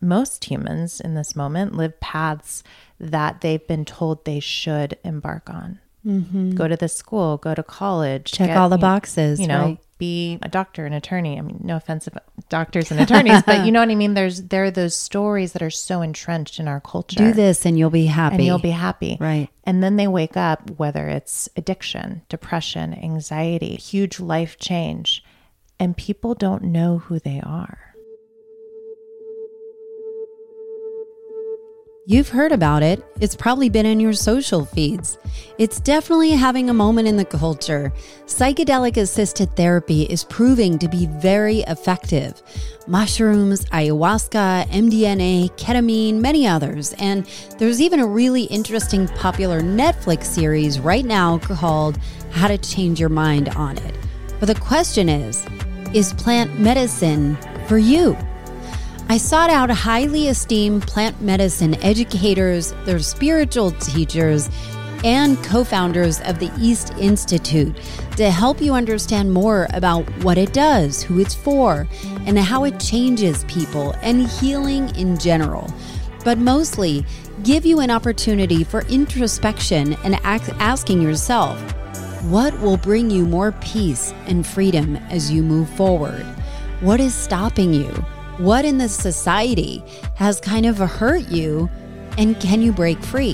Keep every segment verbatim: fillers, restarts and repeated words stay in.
most humans in this moment live paths that they've been told they should embark on. Mm-hmm. Go to this school, go to college. Check get, all the boxes, you know, right? Be a doctor, an attorney. I mean, no offensive doctors and attorneys, but you know what I mean? There's, there are those stories that are so entrenched in our culture. Do this and you'll be happy. And you'll be happy. Right. And then they wake up, whether it's addiction, depression, anxiety, huge life change, and people don't know who they are. You've heard about it. It's probably been in your social feeds. It's definitely having a moment in the culture. Psychedelic-assisted therapy is proving to be very effective. Mushrooms, ayahuasca, M D M A, ketamine, many others. And there's even a really interesting popular Netflix series right now called How to Change Your Mind on it. But the question is, is plant medicine for you? I sought out highly esteemed plant medicine educators, their spiritual teachers, and co-founders of the East Institute to help you understand more about what it does, who it's for, and how it changes people and healing in general. But mostly, give you an opportunity for introspection and ask, asking yourself, what will bring you more peace and freedom as you move forward? What is stopping you? What in this society has kind of hurt you, and can you break free?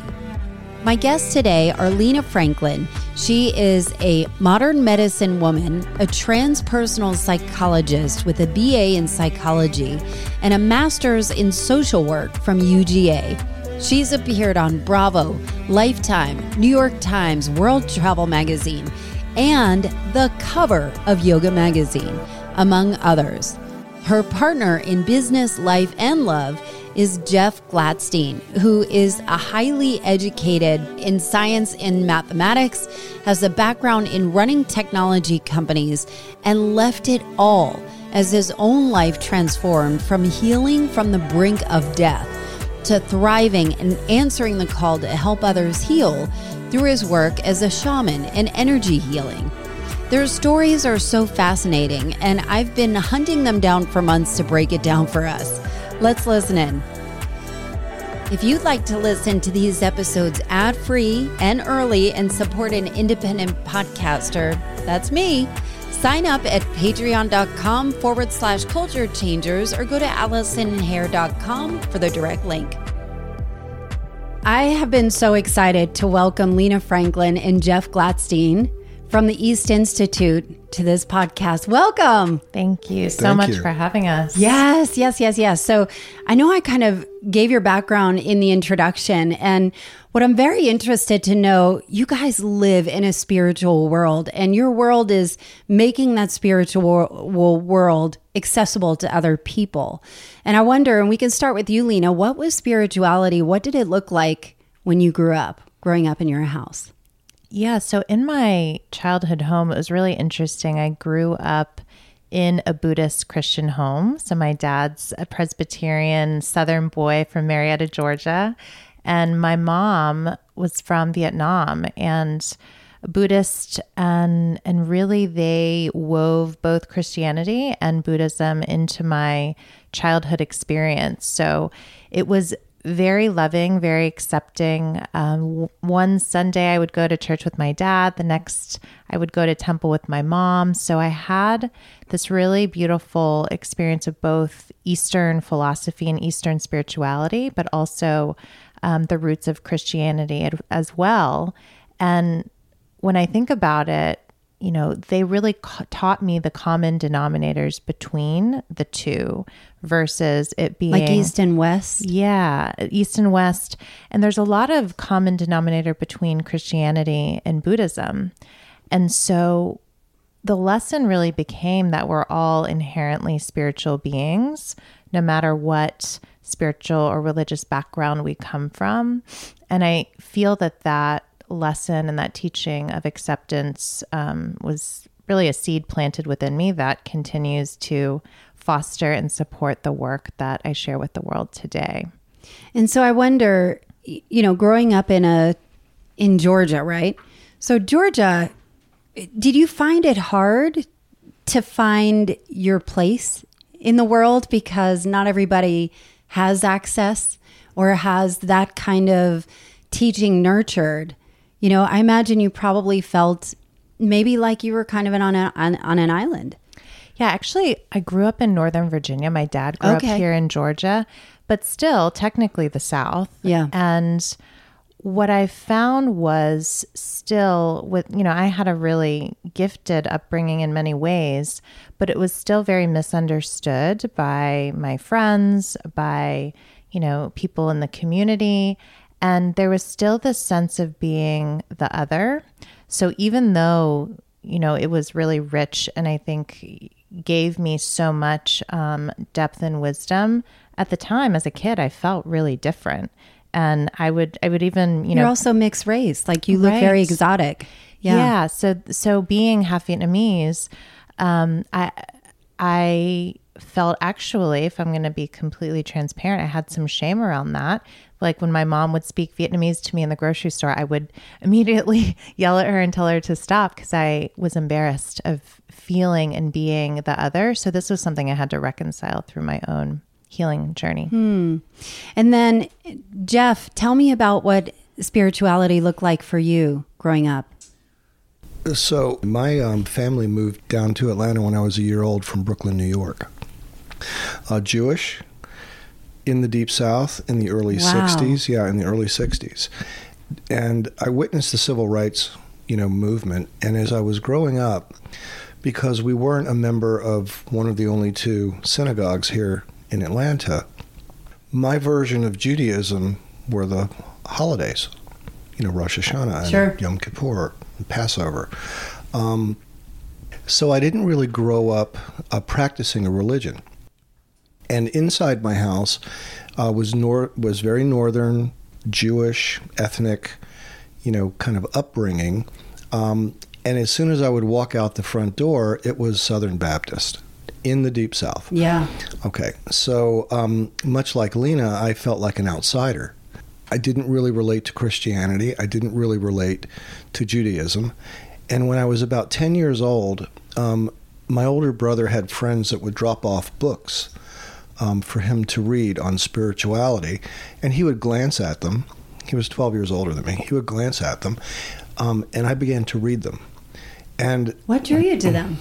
My guests today are Lena Franklin. She is a modern medicine woman, a transpersonal psychologist with a B A in psychology and a master's in social work from U G A. She's appeared on Bravo, Lifetime, New York Times, World Travel Magazine, and the cover of Yoga Magazine, among others. Her partner in business, life, and love is Jeff Gladstein, who is a highly educated in science and mathematics, has a background in running technology companies, and left it all as his own life transformed from healing from the brink of death to thriving and answering the call to help others heal through his work as a shaman and energy healing. Their stories are so fascinating, and I've been hunting them down for months to break it down for us. Let's listen in. If you'd like to listen to these episodes ad-free and early and support an independent podcaster, that's me, sign up at patreon.com forward slash culture changers or go to allison hair dot com for the direct link. I have been so excited to welcome Lena Franklin and Jeff Gladstein from the East Institute to this podcast. Welcome. Thank you so Thank much you. for having us. Yes, yes, yes, yes. So I know I kind of gave your background in the introduction, and what I'm very interested to know, you guys live in a spiritual world, and your world is making that spiritual world accessible to other people. And I wonder, and we can start with you, Lena, what was spirituality? What did it look like when you grew up, growing up in your house? Yeah, so in my childhood home, it was really interesting. I grew up in a Buddhist Christian home. So my dad's a Presbyterian Southern boy from Marietta, Georgia. And my mom was from Vietnam and Buddhist. And, and really they wove both Christianity and Buddhism into my childhood experience. So it was very loving, very accepting. Um, w- one Sunday I would go to church with my dad. The next I would go to temple with my mom. So I had this really beautiful experience of both Eastern philosophy and Eastern spirituality, but also um, the roots of Christianity ad- as well. And when I think about it, you know, they really ca- taught me the common denominators between the two versus it being like East and West. Yeah, East and West. And there's a lot of common denominator between Christianity and Buddhism. And so the lesson really became that we're all inherently spiritual beings, no matter what spiritual or religious background we come from. And I feel that that lesson and that teaching of acceptance um, was really a seed planted within me that continues to foster and support the work that I share with the world today. And so I wonder, you know, growing up in a in Georgia, right? So Georgia, did you find it hard to find your place in the world because not everybody has access or has that kind of teaching nurtured, you know, I imagine you probably felt maybe like you were kind of on, a, on, on an island. Yeah, actually, I grew up in Northern Virginia. My dad grew Okay. up here in Georgia, but still technically the South. Yeah. And what I found was still with, you know, I had a really gifted upbringing in many ways, but it was still very misunderstood by my friends, by, you know, people in the community. And there was still this sense of being the other. So even though, you know, it was really rich and I think gave me so much um, depth and wisdom, at the time as a kid, I felt really different. And I would, I would even, you You're know, also mixed race. Like you look Right. very exotic. yeah. Yeah. So, so being half Vietnamese, um, I, I felt actually, if I'm going to be completely transparent, I had some shame around that. Like when my mom would speak Vietnamese to me in the grocery store, I would immediately yell at her and tell her to stop because I was embarrassed of feeling and being the other. So this was something I had to reconcile through my own healing journey. Hmm. And then, Jeff, tell me about what spirituality looked like for you growing up. So my um, family moved down to Atlanta when I was a year old from Brooklyn, New York. Uh, Jewish, in the Deep South in the early Wow. sixties. Yeah, in the early sixties. And I witnessed the civil rights, you know, movement. And as I was growing up, because we weren't a member of one of the only two synagogues here in Atlanta, my version of Judaism were the holidays, you know, Rosh Hashanah and Sure. Yom Kippur and Passover. Um, so I didn't really grow up uh, practicing a religion. And inside my house uh, was nor- was very northern, Jewish, ethnic, you know, kind of upbringing. Um, and as soon as I would walk out the front door, it was Southern Baptist in the Deep South. Yeah. Okay, so um, much like Lena, I felt like an outsider. I didn't really relate to Christianity. I didn't really relate to Judaism. And when I was about ten years old, um, my older brother had friends that would drop off books um, for him to read on spirituality, and he would glance at them. He was twelve years older than me. He would glance at them, um, and I began to read them. And What drew you to them?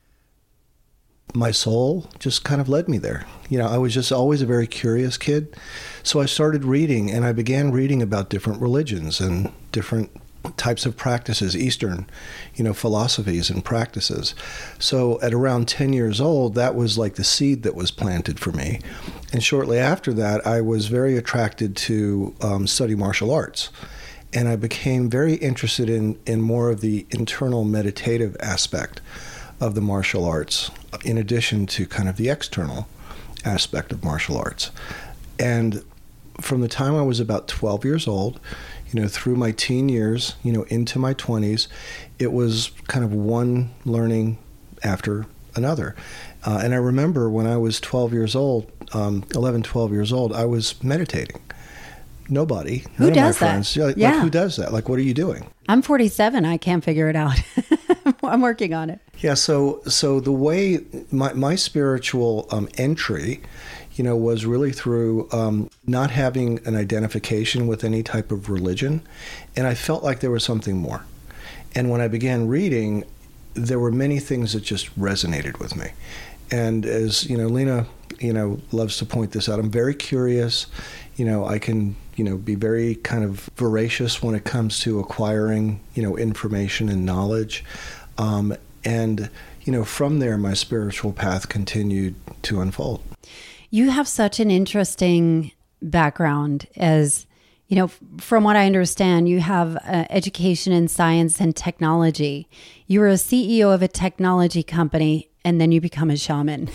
my soul just kind of led me there. You know, I was just always a very curious kid. So I started reading, and I began reading about different religions and different types of practices, Eastern, you know, philosophies and practices. So at around ten years old, that was like the seed that was planted for me. And shortly after that, I was very attracted to um, study martial arts. And I became very interested in, in more of the internal meditative aspect of the martial arts, in addition to kind of the external aspect of martial arts. And from the time I was about twelve years old, you know, through my teen years, you know, into my twenties, it was kind of one learning after another. Uh, and I remember when I was twelve years old, um, eleven, twelve years old, I was meditating. Nobody. Who none of my does that? friends, yeah, like, Yeah. who does that? Like, what are you doing? I'm forty-seven. I can't figure it out. I'm working on it. Yeah, so so the way my my spiritual um, entry, you know, was really through um, not having an identification with any type of religion, and I felt like there was something more. And when I began reading, there were many things that just resonated with me. And as you know, Lena, you know, loves to point this out. I'm very curious. You know, I can, you know, be very kind of voracious when it comes to acquiring, you know, information and knowledge. Um, and, you know, from there, my spiritual path continued to unfold. You have such an interesting background as, you know, from what I understand, you have uh, education in science and technology. You were a C E O of a technology company, and then you become a shaman.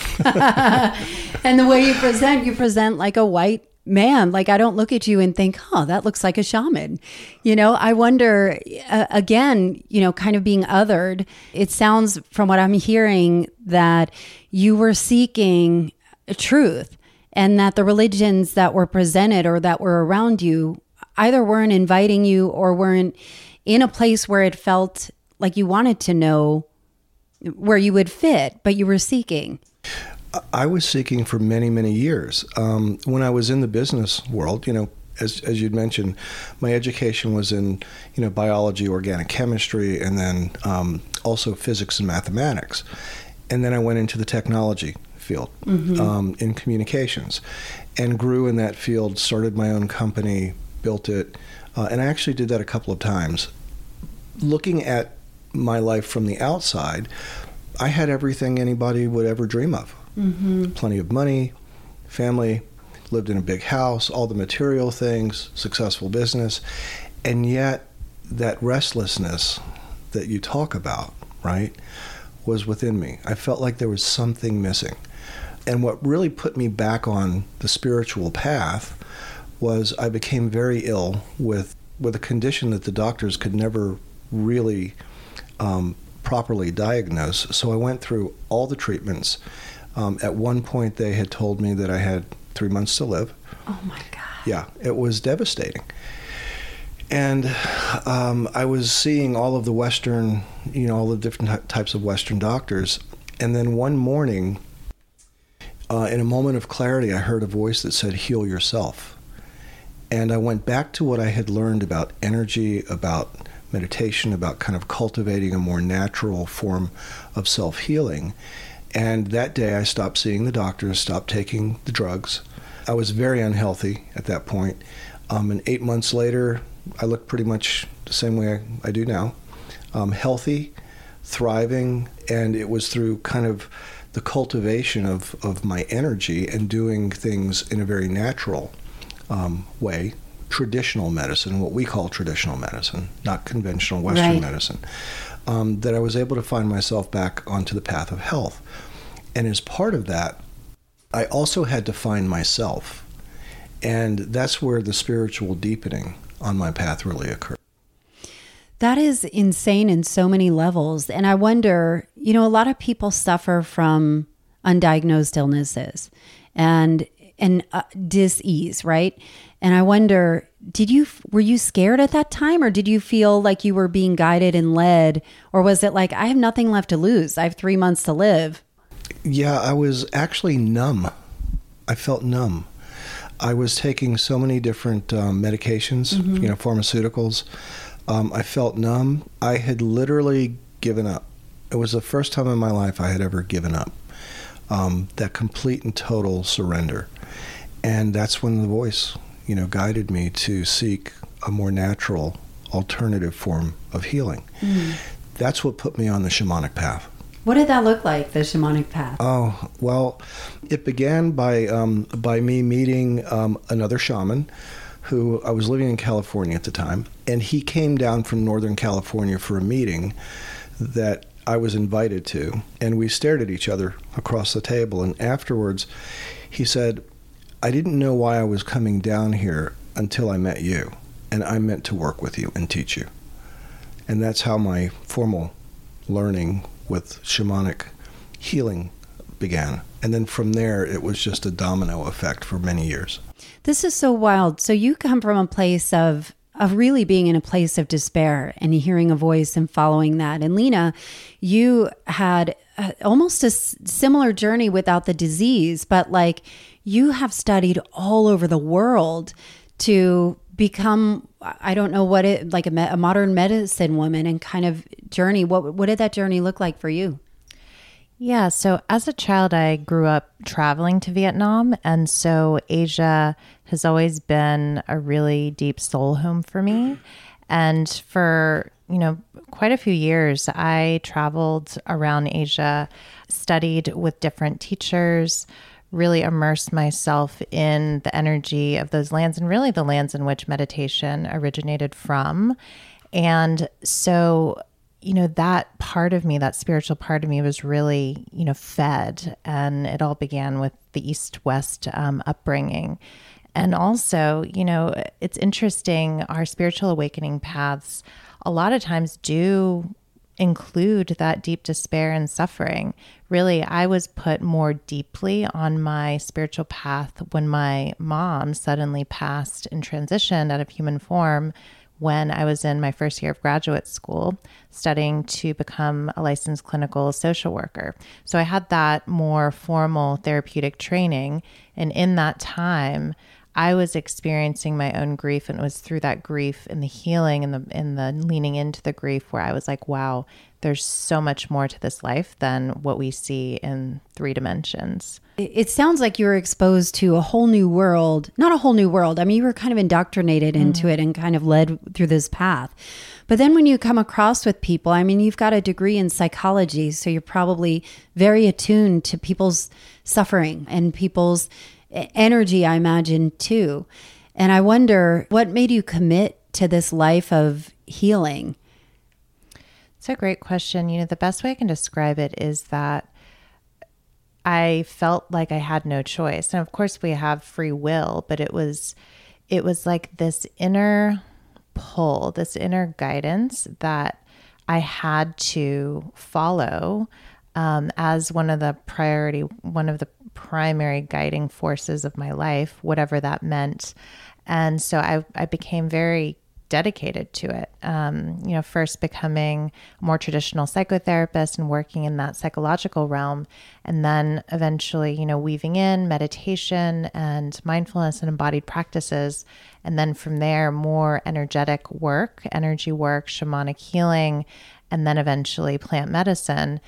And the way you present, you present like a white man. Like, I don't look at you and think, oh, that looks like a shaman. You know, I wonder, uh, again, you know, kind of being othered. It sounds from what I'm hearing that you were seeking truth, and that the religions that were presented or that were around you either weren't inviting you or weren't in a place where it felt like you wanted to know where you would fit, but you were seeking. I was seeking for many, many years. Um, when I was in the business world, you know, as as you'd mentioned, my education was in, you know, biology, organic chemistry, and then um, also physics and mathematics. And then I went into the technology field mm-hmm. um, in communications and grew in that field, started my own company, built it. Uh, and I actually did that a couple of times. Looking at my life from the outside, I had everything anybody would ever dream of. Mm-hmm. Plenty of money, family, lived in a big house, all the material things, successful business. And yet that restlessness that you talk about, right, was within me. I felt like there was something missing. And what really put me back on the spiritual path was I became very ill with, with a condition that the doctors could never really um, properly diagnose. So I went through all the treatments. Um, at one point, they had told me that I had three months to live. Oh, my God. Yeah, it was devastating. And um, I was seeing all of the Western, you know, all the different types of Western doctors. And then one morning, uh, in a moment of clarity, I heard a voice that said, heal yourself. And I went back to what I had learned about energy, about meditation, about kind of cultivating a more natural form of self-healing. And that day I stopped seeing the doctors, stopped taking the drugs. I was very unhealthy at that point. Um, and eight months later, I looked pretty much the same way I, I do now. Um, healthy, thriving, and it was through kind of the cultivation of, of my energy and doing things in a very natural um, way. Traditional medicine, what we call traditional medicine, not conventional Western right. medicine, um, that I was able to find myself back onto the path of health. And as part of that, I also had to find myself. And that's where the spiritual deepening on my path really occurred. That is insane in so many levels. And I wonder, you know, a lot of people suffer from undiagnosed illnesses and and uh, dis-ease, right? And I wonder, did you, were you scared at that time, or did you feel like you were being guided and led? Or was it like, I have nothing left to lose. I have three months to live. Yeah, I was actually numb. I felt numb. I was taking so many different um, medications, mm-hmm. you know, pharmaceuticals. Um, I felt numb. I had literally given up. It was the first time in my life I had ever given up. Um, that complete and total surrender. And that's when the voice, you know, guided me to seek a more natural alternative form of healing. Mm. That's what put me on the shamanic path. What did that look like, the shamanic path? Oh, well, it began by um, by me meeting um, another shaman who, I was living in California at the time, and he came down from Northern California for a meeting that I was invited to, and we stared at each other across the table, and afterwards he said, I didn't know why I was coming down here until I met you, and I meant to work with you and teach you. And that's how my formal learning with shamanic healing began. And then from there, it was just a domino effect for many years. This is so wild. So you come from a place of of really being in a place of despair and hearing a voice and following that. And Lena, you had a, almost a s- similar journey without the disease, but like you have studied all over the world to become, I don't know what it, like a, me- a modern medicine woman and kind of journey. What what did that journey look like for you? Yeah, so as a child, I grew up traveling to Vietnam. And so Asia has always been a really deep soul home for me. And for, you know, quite a few years, I traveled around Asia, studied with different teachers, really immersed myself in the energy of those lands and really the lands in which meditation originated from. And so, you know, that part of me, that spiritual part of me was really, you know, fed. And it all began with the East-West um, upbringing. And also, you know, it's interesting, our spiritual awakening paths a lot of times do include that deep despair and suffering. Really, I was put more deeply on my spiritual path when my mom suddenly passed and transitioned out of human form when I was in my first year of graduate school studying to become a licensed clinical social worker. So I had that more formal therapeutic training. And in that time, I was experiencing my own grief, and it was through that grief and the healing and the and the leaning into the grief where I was like, wow, there's so much more to this life than what we see in three dimensions. It sounds like you were exposed to a whole new world, not a whole new world. I mean, you were kind of indoctrinated into mm. it and kind of led through this path. But then when you come across with people, I mean, you've got a degree in psychology, so you're probably very attuned to people's suffering and people's energy, I imagine, too. And I wonder, what made you commit to this life of healing? It's a great question. You know, the best way I can describe it is that I felt like I had no choice. And of course we have free will, but it was, it was like this inner pull, this inner guidance that I had to follow um, as one of the priority, one of the primary guiding forces of my life, whatever that meant. And so I, I became very dedicated to it. Um, you know, first becoming a more traditional psychotherapist and working in that psychological realm, and then eventually, you know, weaving in meditation and mindfulness and embodied practices. And then from there, more energetic work, energy work, shamanic healing, and then eventually plant medicine.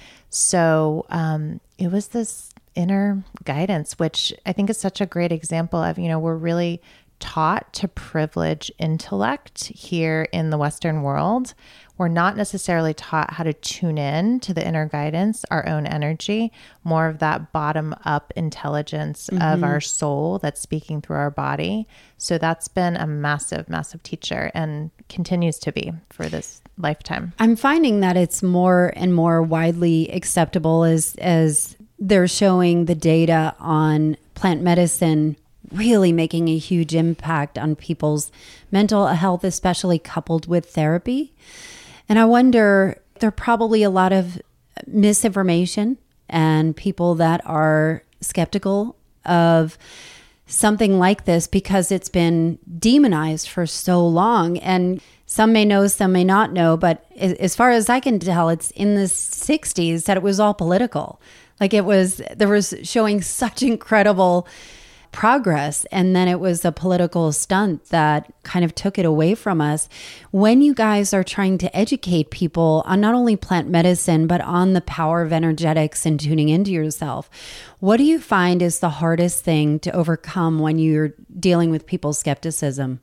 So um, it was this inner guidance, which I think is such a great example of, you know, we're really taught to privilege intellect here in the Western world. We're not necessarily taught how to tune in to the inner guidance, our own energy, more of that bottom up intelligence mm-hmm. of our soul that's speaking through our body. So that's been a massive, massive teacher and continues to be for this lifetime. I'm finding that it's more and more widely acceptable as, as they're showing the data on plant medicine really making a huge impact on people's mental health, especially coupled with therapy. And I wonder, there are probably a lot of misinformation and people that are skeptical of something like this because it's been demonized for so long. And some may know, some may not know, but as far as I can tell, it's in the sixties that it was all political. Like it was, there was showing such incredible progress, and then it was a political stunt that kind of took it away from us. When you guys are trying to educate people on not only plant medicine, but on the power of energetics and tuning into yourself, what do you find is the hardest thing to overcome when you're dealing with people's skepticism?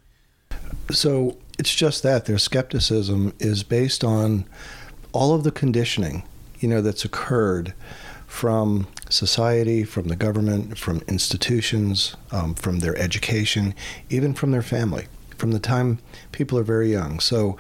So it's just that their skepticism is based on all of the conditioning, you know, that's occurred from society, from the government, from institutions, um, from their education, even from their family, from the time people are very young. So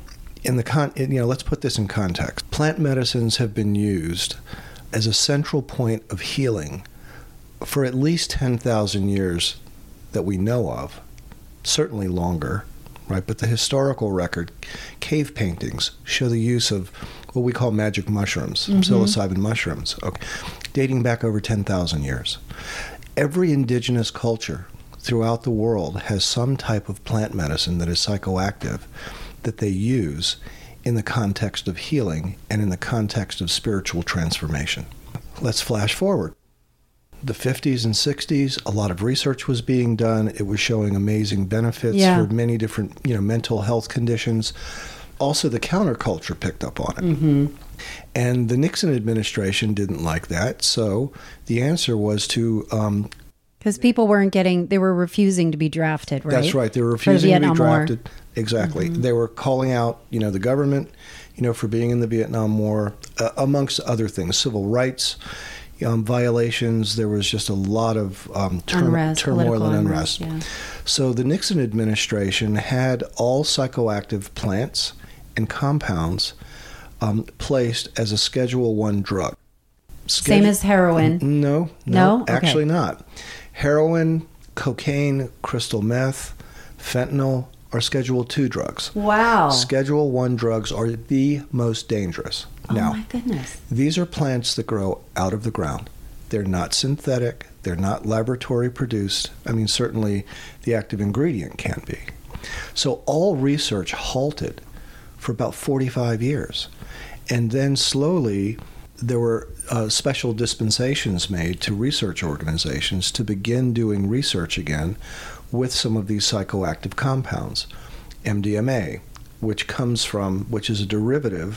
in the con, you know, let's put this in context. Plant medicines have been used as a central point of healing for at least ten thousand years that we know of, certainly longer, right? But the historical record, cave paintings show the use of what we call magic mushrooms, mm-hmm. psilocybin mushrooms, okay, dating back over ten thousand years. Every indigenous culture throughout the world has some type of plant medicine that is psychoactive that they use in the context of healing and in the context of spiritual transformation. Let's flash forward. The fifties and sixties, a lot of research was being done. It was showing amazing benefits yeah. for many different, you know, mental health conditions. Also, the counterculture picked up on it. Mm-hmm. And the Nixon administration didn't like that. So the answer was to... Um, Because people weren't getting, they were refusing to be drafted, right? That's right. They were refusing the to be drafted. War. Exactly. Mm-hmm. They were calling out, you know, the government, you know, for being in the Vietnam War, uh, amongst other things, civil rights um, violations. There was just a lot of um, tur- unrest, turmoil and unrest. unrest yeah. So the Nixon administration had all psychoactive plants and compounds um, placed as a Schedule One drug. Schedule- Same as heroin? No, no, no? actually okay. not. Heroin, cocaine, crystal meth, fentanyl are Schedule Two drugs. Wow. Schedule One drugs are the most dangerous. Oh now, my goodness. These are plants that grow out of the ground. They're not synthetic. They're not laboratory produced. I mean, certainly the active ingredient can be. So all research halted for about forty-five years. And then slowly there were uh, special dispensations made to research organizations to begin doing research again with some of these psychoactive compounds. M D M A, which comes from, which is a derivative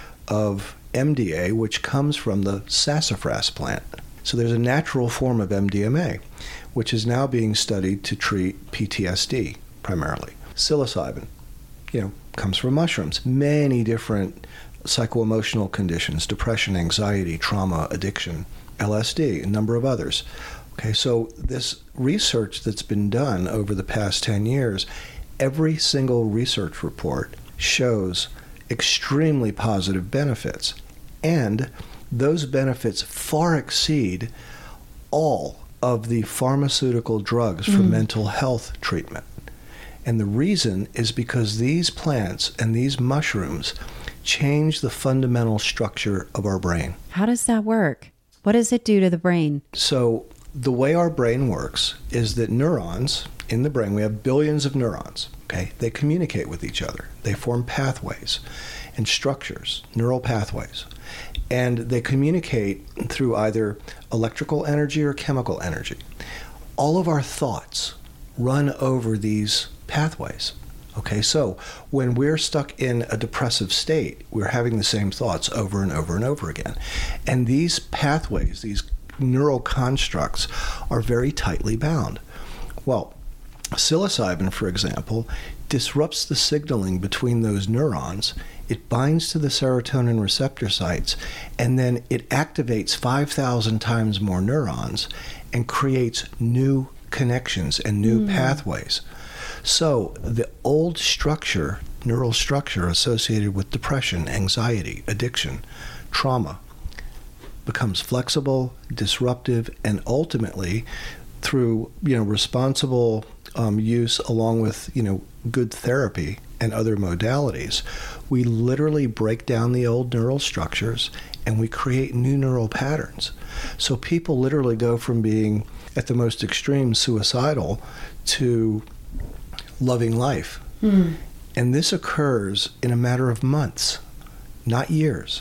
of M D A, which comes from the sassafras plant. So there's a natural form of M D M A, which is now being studied to treat P T S D primarily. Psilocybin, you know, comes from mushrooms. Many different psycho-emotional conditions, depression, anxiety, trauma, addiction, L S D, a number of others. Okay, so this research that's been done over the past ten years, every single research report shows extremely positive benefits. And those benefits far exceed all of the pharmaceutical drugs for mm. mental health treatment. And the reason is because these plants and these mushrooms change the fundamental structure of our brain. How does that work? What does it do to the brain? So the way our brain works is that neurons in the brain, we have billions of neurons, okay? They communicate with each other. They form pathways and structures, neural pathways. And they communicate through either electrical energy or chemical energy. All of our thoughts run over these pathways. Okay, so when we're stuck in a depressive state, we're having the same thoughts over and over and over again. And these pathways, these neural constructs, are very tightly bound. Well, psilocybin, for example, disrupts the signaling between those neurons. It binds to the serotonin receptor sites, and then it activates five thousand times more neurons and creates new connections and new mm. pathways. So the old structure, neural structure associated with depression, anxiety, addiction, trauma, becomes flexible, disruptive, and ultimately, through you know responsible um, use along with you know good therapy and other modalities, we literally break down the old neural structures and we create new neural patterns. So people literally go from being at the most extreme suicidal to loving life. Mm. And this occurs in a matter of months, not years.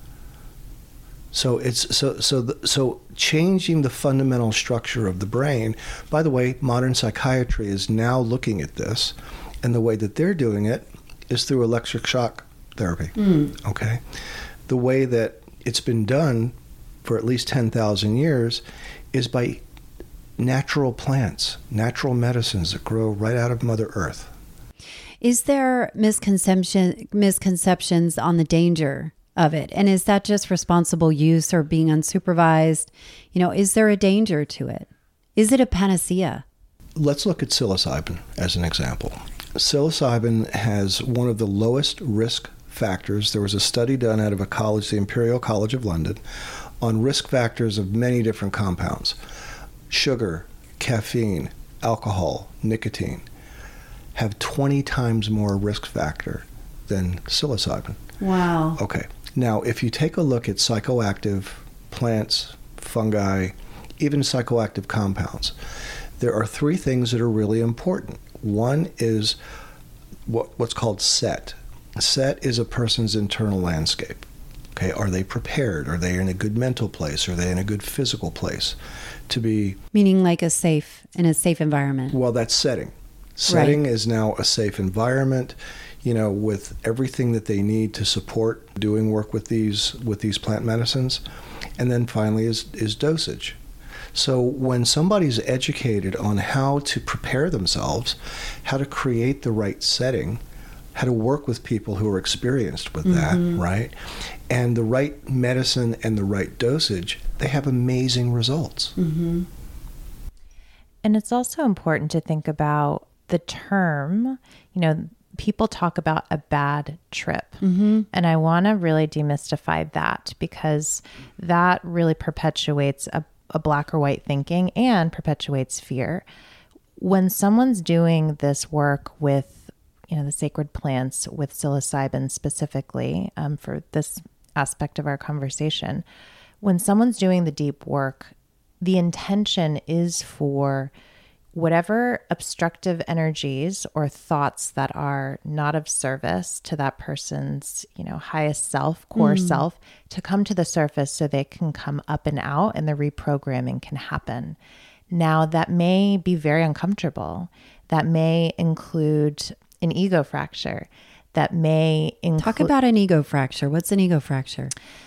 So it's so so the, so changing the fundamental structure of the brain. By the way, modern psychiatry is now looking at this, and the way that they're doing it is through electric shock therapy. Mm. Okay, the way that it's been done for at least ten thousand years is by natural plants, natural medicines that grow right out of Mother Earth. Is there misconception misconceptions on the danger of it? And is that just responsible use or being unsupervised? You know, is there a danger to it? Is it a panacea? Let's look at psilocybin as an example. Psilocybin has one of the lowest risk factors. There was a study done out of a college, the Imperial College of London, on risk factors of many different compounds. Sugar, caffeine, alcohol, nicotine have twenty times more risk factor than psilocybin. Wow. Okay. Now, if you take a look at psychoactive plants, fungi, even psychoactive compounds, there are three things that are really important. One is what, what's called set. Set is a person's internal landscape. Okay, are they prepared? Are they in a good mental place? Are they in a good physical place to be... Meaning like a safe, in a safe environment. Well, that's setting. Setting right. is now a safe environment, you know, with everything that they need to support doing work with these with these plant medicines. And then finally is, is dosage. So when somebody's educated on how to prepare themselves, how to create the right setting, how to work with people who are experienced with that, mm-hmm. right? And the right medicine and the right dosage, they have amazing results. Mm-hmm. And it's also important to think about the term, you know, people talk about a bad trip. Mm-hmm. And I want to really demystify that, because that really perpetuates a, a black or white thinking and perpetuates fear. When someone's doing this work with, you know, the sacred plants, with psilocybin specifically, um, for this aspect of our conversation, when someone's doing the deep work, the intention is for whatever obstructive energies or thoughts that are not of service to that person's, you know, highest self, core mm. self, to come to the surface so they can come up and out and the reprogramming can happen. Now, that may be very uncomfortable. That may include an ego fracture. That may include... Talk about an ego fracture. What's an ego fracture?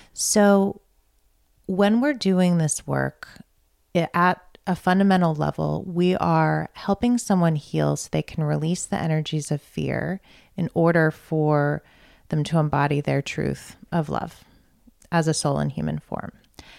So when we're doing this work, it, at a fundamental level, we are helping someone heal so they can release the energies of fear in order for them to embody their truth of love as a soul in human form.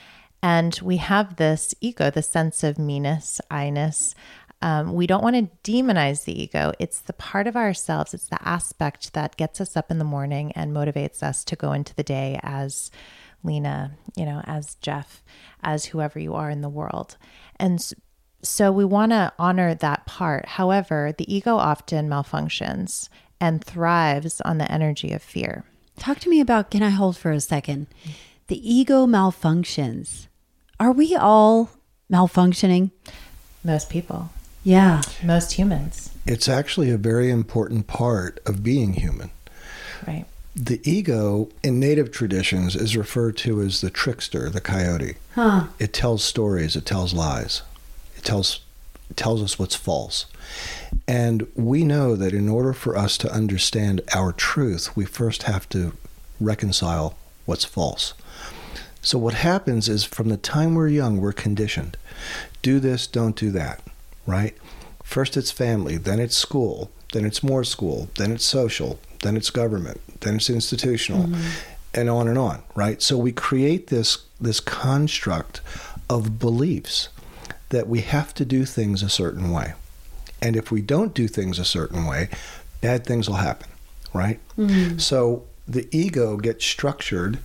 And we have this ego, the sense of meanness, I-ness. Um, we don't want to demonize the ego. It's the part of ourselves, it's the aspect that gets us up in the morning and motivates us to go into the day as Lena, you know, as Jeff, as whoever you are in the world. And so we want to honor that part. However, the ego often malfunctions and thrives on the energy of fear. Talk to me about, can I hold for a second? The ego malfunctions. Are we all malfunctioning? Most people. Yeah. Most humans. It's actually a very important part of being human. Right. The ego in native traditions is referred to as the trickster, the coyote. Huh. It tells stories, it tells lies. It tells it tells us what's false. And we know that in order for us to understand our truth, we first have to reconcile what's false. So what happens is from the time we're young, we're conditioned. Do this, don't do that, right? First it's family, then it's school, then it's more school, then it's social, then it's government, then it's institutional, mm-hmm. and on and on, right? So we create this this construct of beliefs that we have to do things a certain way. And if we don't do things a certain way, bad things will happen, right? Mm-hmm. So the ego gets structured,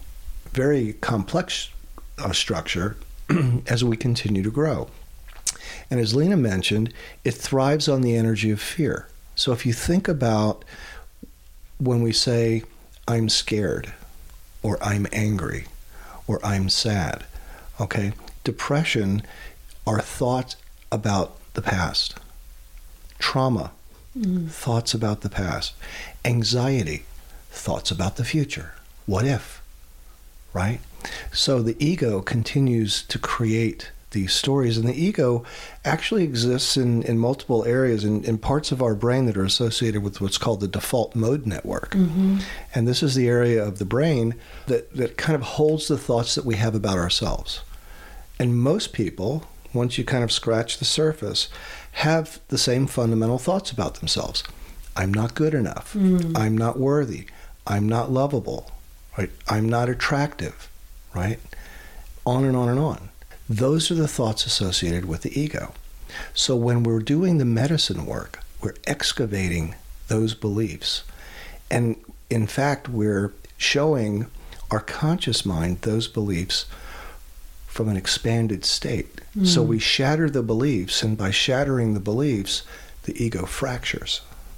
very complex uh, structure, as we continue to grow. And as Lena mentioned, it thrives on the energy of fear. So if you think about when we say, I'm scared, or I'm angry, or I'm sad, okay? Depression are thoughts about the past. Trauma, mm. thoughts about the past. Anxiety, thoughts about the future. What if, right? So the ego continues to create these stories, and the ego actually exists in, in multiple areas, in, in parts of our brain that are associated with what's called the default mode network. Mm-hmm. And this is the area of the brain that, that kind of holds the thoughts that we have about ourselves. And most people, once you kind of scratch the surface, have the same fundamental thoughts about themselves. I'm not good enough. Mm. I'm not worthy. I'm not lovable, right? I'm not attractive, right? On and on and on. Those are the thoughts associated with the ego. So when we're doing the medicine work, we're excavating those beliefs. And in fact, we're showing our conscious mind those beliefs from an expanded state. Mm. So we shatter the beliefs, and by shattering the beliefs, the ego fractures.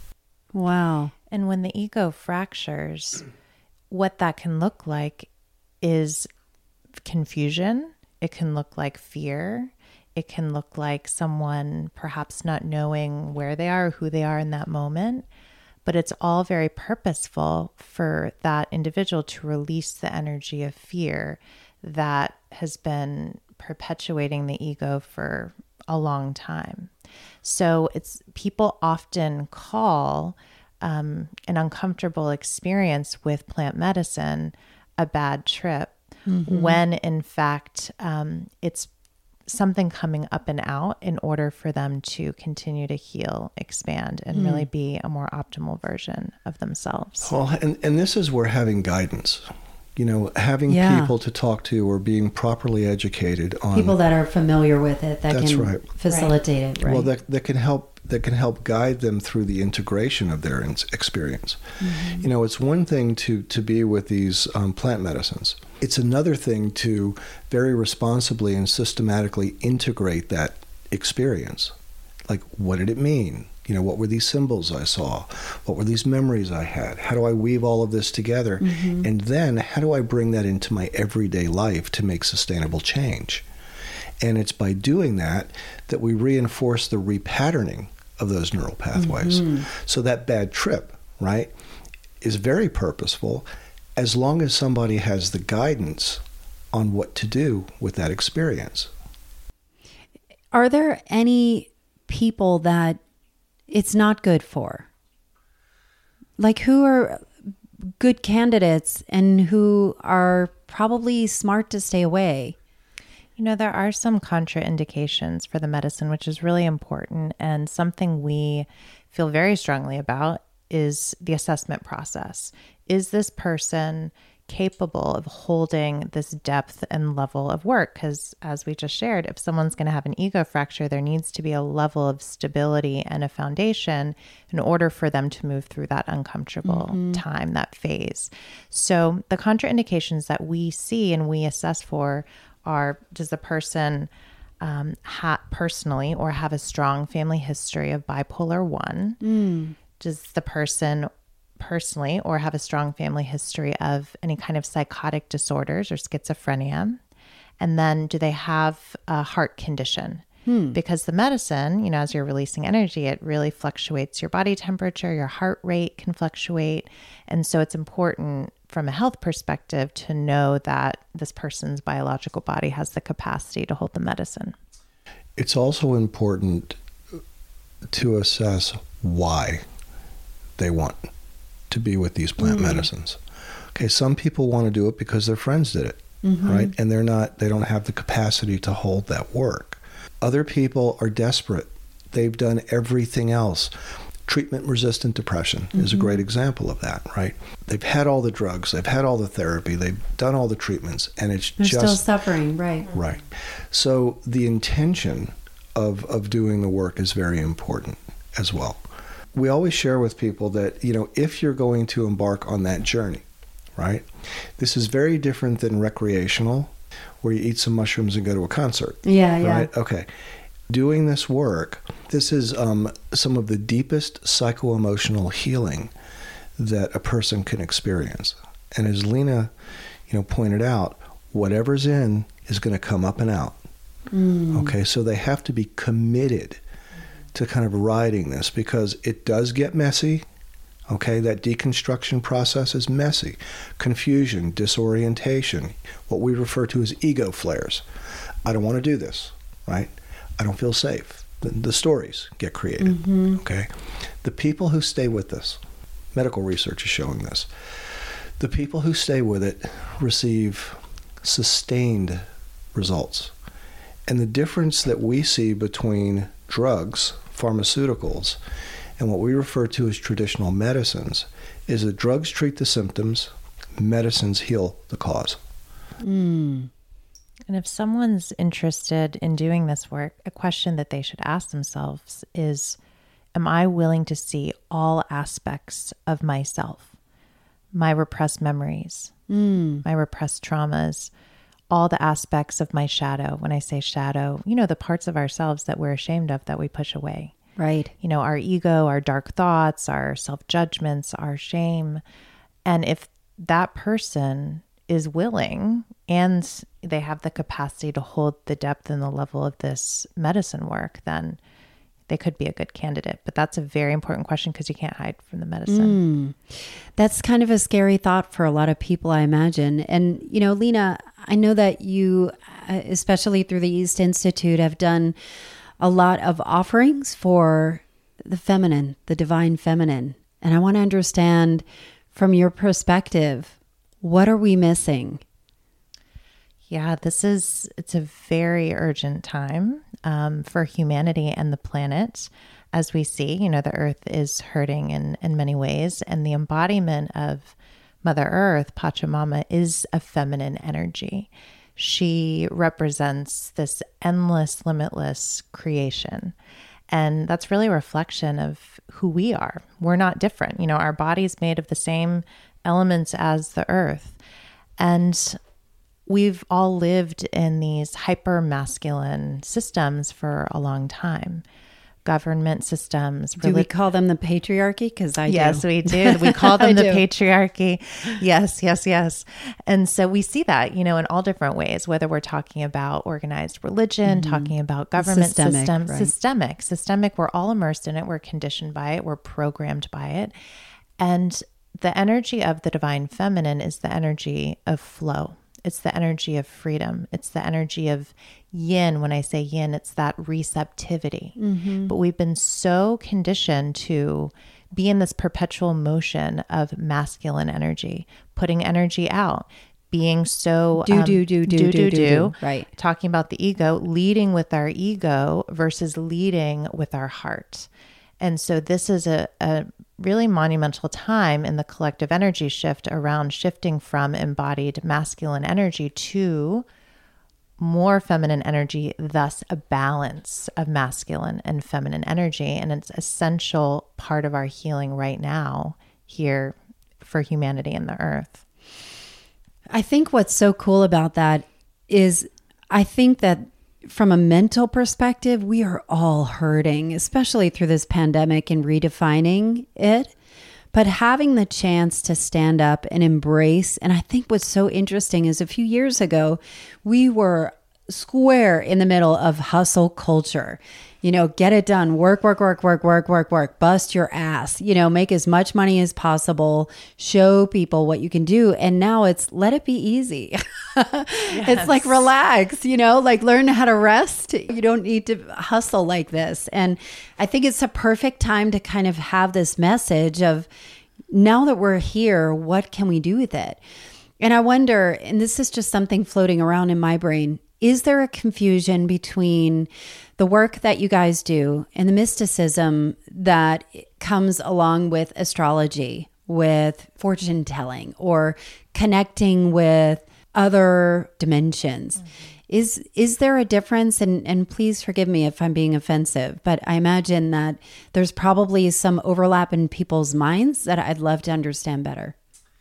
Wow. And when the ego fractures, what that can look like is confusion. It can look like fear. It can look like someone perhaps not knowing where they are or who they are in that moment. But it's all very purposeful for that individual to release the energy of fear that has been perpetuating the ego for a long time. So it's people often call um, an uncomfortable experience with plant medicine a bad trip, mm-hmm. when in fact um, it's something coming up and out in order for them to continue to heal, expand, and mm. really be a more optimal version of themselves. Well, and, and this is where having guidance, you know, having yeah. people to talk to or being properly educated on... People that are familiar with it, that that's can right. facilitate right. it, right? Well, that, that can help that can help guide them through the integration of their experience. Mm-hmm. You know, it's one thing to, to be with these um, plant medicines. It's another thing to very responsibly and systematically integrate that experience. Like, what did it mean? You know, what were these symbols I saw? What were these memories I had? How do I weave all of this together? Mm-hmm. And then how do I bring that into my everyday life to make sustainable change? And it's by doing that that we reinforce the repatterning of those neural pathways. Mm-hmm. So that bad trip, right, is very purposeful as long as somebody has the guidance on what to do with that experience. Are there any people that it's not good for? Like, who are good candidates and who are probably smart to stay away? You know, there are some contraindications for the medicine, which is really important. And something we feel very strongly about is the assessment process. Is this person capable of holding this depth and level of work? Because as we just shared, if someone's going to have an ego fracture, there needs to be a level of stability and a foundation in order for them to move through that uncomfortable mm-hmm. time, that phase. So the contraindications that we see and we assess for are, does the person um, ha- personally or have a strong family history of bipolar one? Mm. Does the person personally or have a strong family history of any kind of psychotic disorders or schizophrenia? And then do they have a heart condition? Hmm. Because the medicine, you know, as you're releasing energy, it really fluctuates your body temperature, your heart rate can fluctuate. And so it's important from a health perspective to know that this person's biological body has the capacity to hold the medicine. It's also important to assess why they want to be with these plant mm. medicines. Okay, some people want to do it because their friends did it, mm-hmm. right? And they're not, they don't have the capacity to hold that work. Other people are desperate. They've done everything else. Treatment-resistant depression mm-hmm. is a great example of that, right? They've had all the drugs, they've had all the therapy, they've done all the treatments, and it's they're just... still suffering, right. Right. So the intention of, of doing the work is very important as well. We always share with people that, you know, if you're going to embark on that journey, right, this is very different than recreational, where you eat some mushrooms and go to a concert. Yeah, yeah. Right? Okay. Doing this work, this is um, some of the deepest psycho-emotional healing that a person can experience. And as Lena, you know, pointed out, whatever's in is going to come up and out. Mm. Okay, so they have to be committed to kind of riding this, because it does get messy. Okay, that deconstruction process is messy. Confusion, disorientation, what we refer to as ego flares. I don't want to do this, right? I don't feel safe. The, the stories get created, mm-hmm. okay? The people who stay with this, medical research is showing this, the people who stay with it receive sustained results. And the difference that we see between drugs, pharmaceuticals, and what we refer to as traditional medicines is that drugs treat the symptoms, medicines heal the cause. Mm. And if someone's interested in doing this work, a question that they should ask themselves is, am I willing to see all aspects of myself? My repressed memories, mm. my repressed traumas, all the aspects of my shadow. When I say shadow, you know, the parts of ourselves that we're ashamed of that we push away. Right. You know, our ego, our dark thoughts, our self-judgments, our shame. And if that person is willing and they have the capacity to hold the depth and the level of this medicine work, then they could be a good candidate. But that's a very important question because you can't hide from the medicine. Mm. That's kind of a scary thought for a lot of people, I imagine. And, you know, Lena, I know that you, especially through the East Institute, have done a lot of offerings for the feminine, the divine feminine. And I want to understand from your perspective, what are we missing? Yeah, this is, it's a very urgent time um, for humanity and the planet. As we see, you know, the earth is hurting in, in many ways, and the embodiment of Mother Earth, Pachamama, is a feminine energy. She represents this endless, limitless creation. And that's really a reflection of who we are. We're not different. You know, our body's made of the same elements as the earth. And we've all lived in these hyper masculine systems for a long time. government systems. Do we call them the patriarchy? Because I yes, do. we do. We call them the do. patriarchy. Yes, yes, yes. And so we see that, you know, in all different ways, whether we're talking about organized religion, mm-hmm. talking about government systemic, systems, right. systemic, systemic. We're all immersed in it. We're conditioned by it. We're programmed by it. And the energy of the divine feminine is the energy of flow. It's the energy of freedom. It's the energy of yin. When I say yin, it's that receptivity. Mm-hmm. But we've been so conditioned to be in this perpetual motion of masculine energy, putting energy out, being so do, um, do, do, do, do, do, do, do, do, right. Talking about the ego, leading with our ego versus leading with our heart. And so this is a, a really monumental time in the collective energy shift around shifting from embodied masculine energy to more feminine energy, thus a balance of masculine and feminine energy. And it's an essential part of our healing right now here for humanity and the earth. I think what's so cool about that is I think that from a mental perspective, we are all hurting, especially through this pandemic and redefining it. But having the chance to stand up and embrace, and I think what's so interesting is a few years ago, we were square in the middle of hustle culture. You know, get it done, work, work, work, work, work, work, work, bust your ass, you know, make as much money as possible, show people what you can do. And now it's let it be easy. Yes. It's like relax, you know, like learn how to rest. You don't need to hustle like this. And I think it's a perfect time to kind of have this message of now that we're here, what can we do with it? And I wonder, and this is just something floating around in my brain, is there a confusion between the work that you guys do and the mysticism that comes along with astrology, with fortune telling, or connecting with other dimensions? Mm-hmm. Is is there a difference? And, and please forgive me if I'm being offensive, but I imagine that there's probably some overlap in people's minds that I'd love to understand better.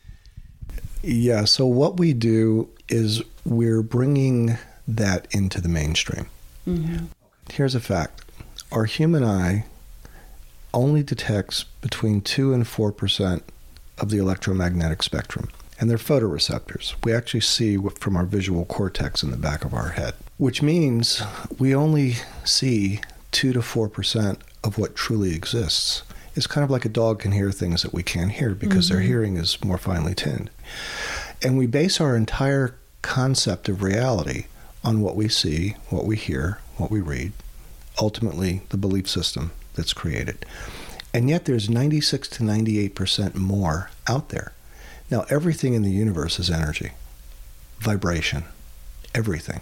Yeah, so what we do is we're bringing that into the mainstream. Mm-hmm. Here's a fact. Our human eye only detects between two and four percent of the electromagnetic spectrum, and they're photoreceptors. We actually see from our visual cortex in the back of our head, which means we only see two to four percent of what truly exists. It's kind of like a dog can hear things that we can't hear because mm-hmm. their hearing is more finely tuned. And we base our entire concept of reality on what we see, what we hear, what we read, ultimately the belief system that's created. And yet there's ninety-six to ninety-eight percent more out there. Now, everything in the universe is energy, vibration, everything.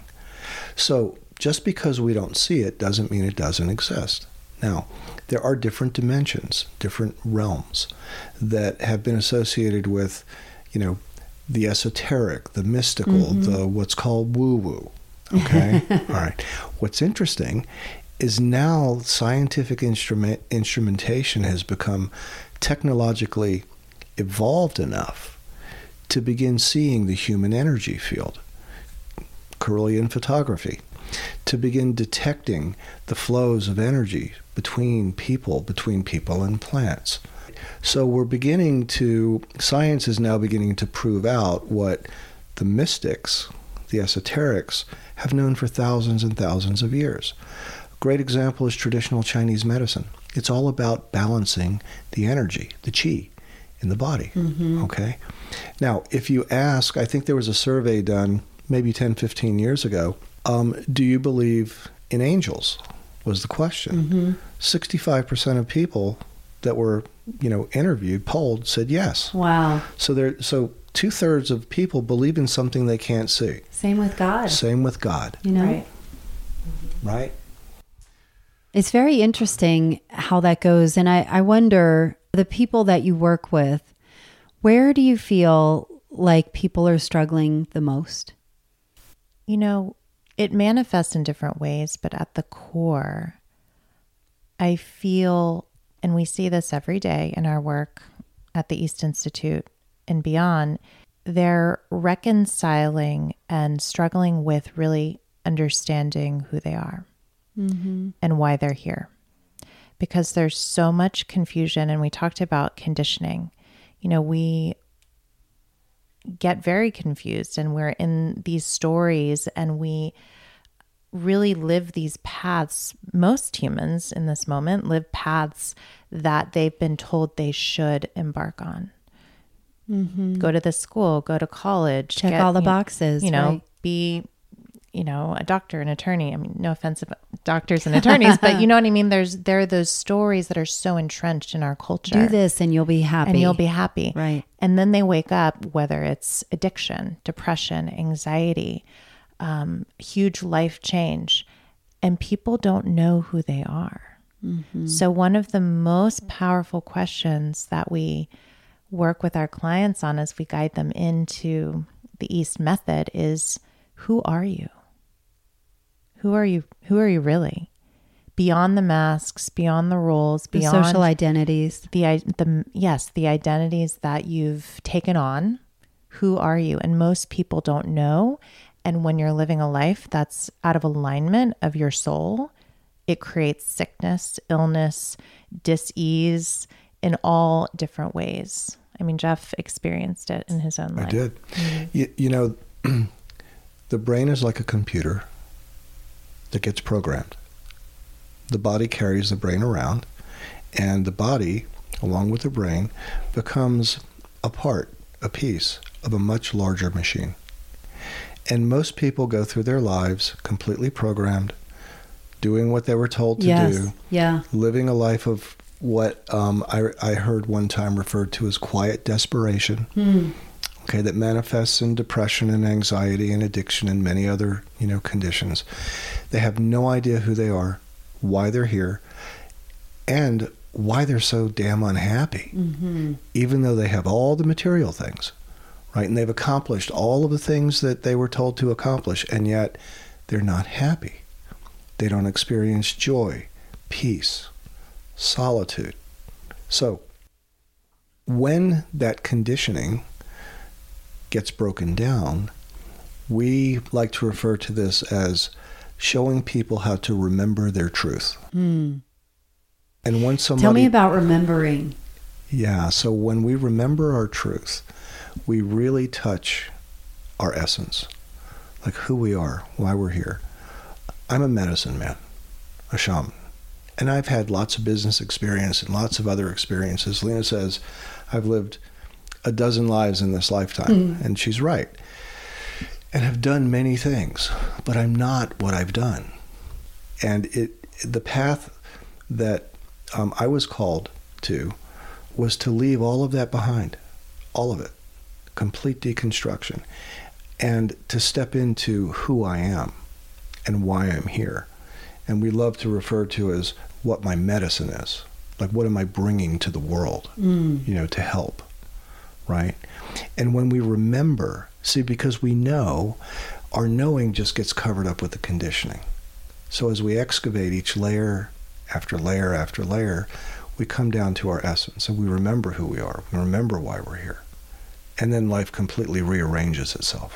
So just because we don't see it doesn't mean it doesn't exist. Now, there are different dimensions, different realms that have been associated with, you know, the esoteric, the mystical, mm-hmm. the what's called woo-woo. Okay? All right. What's interesting is now scientific instrument instrumentation has become technologically evolved enough to begin seeing the human energy field, Kirlian photography, to begin detecting the flows of energy between people, between people and plants. So we're beginning to, science is now beginning to prove out what the mystics, the esoterics, have known for thousands and thousands of years. A great example is traditional Chinese medicine. It's all about balancing the energy, the qi, in the body. Mm-hmm. Okay? Now, if you ask, I think there was a survey done maybe ten, fifteen years ago, um, do you believe in angels? Was the question. Mm-hmm. sixty-five percent of people that were, you know, interviewed, polled, said yes. Wow. So there, so two-thirds of people believe in something they can't see. Same with God. Same with God. You know? Right. Mm-hmm. Right? It's very interesting how that goes. And I, I wonder, the people that you work with, where do you feel like people are struggling the most? You know, it manifests in different ways, but at the core, I feel, and we see this every day in our work at the East Institute and beyond, they're reconciling and struggling with really understanding who they are mm-hmm. and why they're here. because there's so much confusion. And we talked about conditioning. You know, we get very confused and we're in these stories and we really live these paths. Most humans in this moment live paths that they've been told they should embark on. Mm-hmm. Go to this school, go to college, check get, all the you, boxes, you know, right? be, you know, a doctor, an attorney. I mean, no offense about doctors and attorneys, but you know what I mean? There's, there are those stories that are so entrenched in our culture. Do this and you'll be happy. And you'll be happy. Right. And then they wake up, whether it's addiction, depression, anxiety, um, huge life change, and people don't know who they are. Mm-hmm. So one of the most powerful questions that we work with our clients on as we guide them into the East Method is, who are you? Who are you? Who are you really? Beyond the masks, beyond the roles, the beyond social identities. The, the yes, the identities that you've taken on. Who are you? And most people don't know. And when you're living a life that's out of alignment of your soul, it creates sickness, illness, dis-ease in all different ways. I mean, Jeff experienced it in his own life. I did. Mm-hmm. You, you know, the brain is like a computer that gets programmed. The body carries the brain around, and the body, along with the brain, becomes a part, a piece of a much larger machine. And most people go through their lives completely programmed, doing what they were told to yes. do, yeah. living a life of what um, I, I heard one time referred to as quiet desperation, hmm. okay, that manifests in depression and anxiety and addiction and many other, you know, conditions. They have no idea who they are, why they're here, and why they're so damn unhappy, mm-hmm. even though they have all the material things, right? And they've accomplished all of the things that they were told to accomplish, and yet they're not happy. They don't experience joy, peace, solitude. So when that conditioning gets broken down, we like to refer to this as showing people how to remember their truth. Mm. And when somebody... Tell me about remembering. Yeah, so when we remember our truth, we really touch our essence, like who we are, why we're here. I'm a medicine man, a shaman. And I've had lots of business experience and lots of other experiences. Lena says, I've lived a dozen lives in this lifetime. Mm. And she's right. And have done many things, but I'm not what I've done. And it, the path that um, I was called to was to leave all of that behind, all of it, complete deconstruction, and to step into who I am and why I'm here. And we love to refer to as what my medicine is. Like, what am I bringing to the world, mm. you know, to help, right? And when we remember, see, because we know, our knowing just gets covered up with the conditioning. So as we excavate each layer after layer after layer, we come down to our essence, and we remember who we are. We remember why we're here. And then life completely rearranges itself.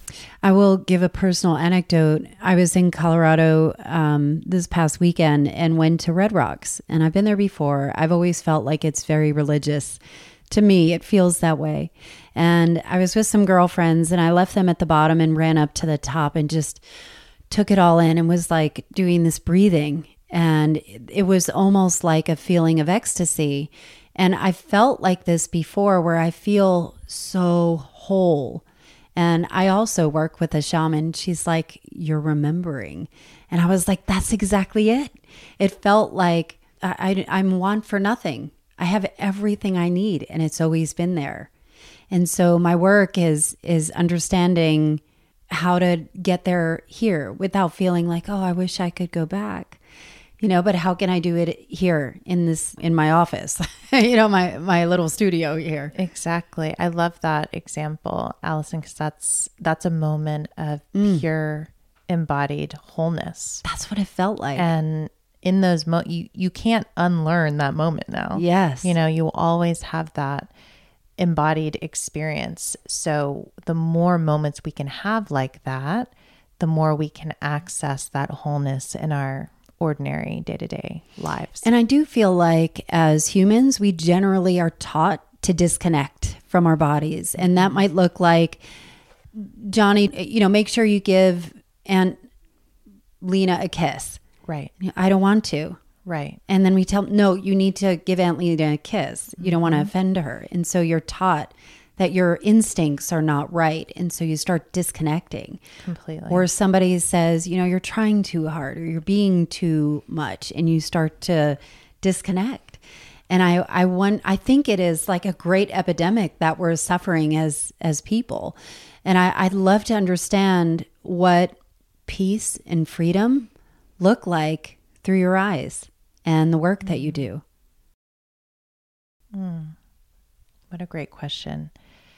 I will give a personal anecdote. I was in Colorado um, this past weekend and went to Red Rocks. And I've been there before. I've always felt like it's very religious. To me, it feels that way. And I was with some girlfriends and I left them at the bottom and ran up to the top and just took it all in and was like doing this breathing. And it was almost like a feeling of ecstasy. And I felt like this before, where I feel so whole. And I also work with a shaman. She's like, you're remembering. And I was like, that's exactly it. It felt like I, I, I'm want for nothing. I have everything I need, and it's always been there. And so my work is is understanding how to get there here without feeling like, oh, I wish I could go back. You know, but how can I do it here in this, in my office, you know, my, my little studio here. Exactly. I love that example, Allison, because that's, that's a moment of mm. pure embodied wholeness. That's what it felt like. And in those mo you, you can't unlearn that moment now. Yes. You know, you will always have that embodied experience. So the more moments we can have like that, the more we can access that wholeness in our ordinary day-to-day lives. And I do feel like as humans, we generally are taught to disconnect from our bodies. And that might look like, Johnny, you know, make sure you give Aunt Lena a kiss. Right. I don't want to. Right. And then we tell, no, you need to give Aunt Lena a kiss. You don't want to offend her. And so you're taught that your instincts are not right. And so you start disconnecting. Completely. Or somebody says, you know, you're trying too hard or you're being too much, and you start to disconnect. And I, I want, I think it is like a great epidemic that we're suffering as, as people. And I, I'd love to understand what peace and freedom look like through your eyes and the work that you do. Mm. What a great question.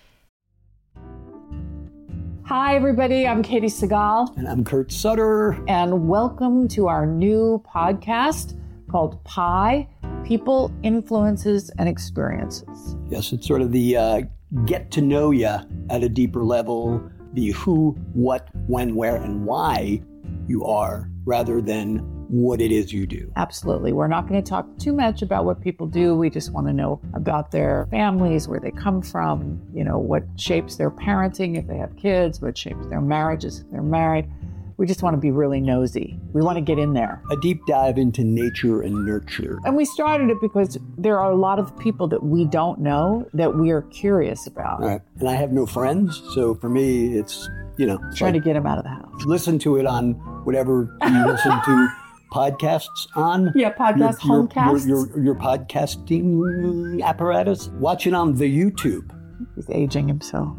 Hi, everybody. I'm Katie Segal. And I'm Kurt Sutter. And welcome to our new podcast called Pi, People, Influences, and Experiences. Yes, it's sort of the uh, get to know you at a deeper level, the who, what, when, where, and why you are, rather than what it is you do. Absolutely. We're not going to talk too much about what people do. We just want to know about their families, where they come from, you know, what shapes their parenting if they have kids, what shapes their marriages if they're married. We just want to be really nosy. We want to get in there. A deep dive into nature and nurture. And we started it because there are a lot of people that we don't know that we are curious about. Right. And I have no friends, so for me, it's, you know, trying like, to get them out of the house. Listen to it on whatever you listen to podcasts on. Yeah, podcast, your, homecasts. Your, your, your podcasting apparatus. Watch it on the YouTube. He's aging himself.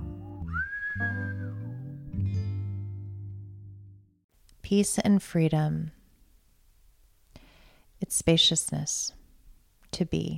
Peace and freedom. It's spaciousness to be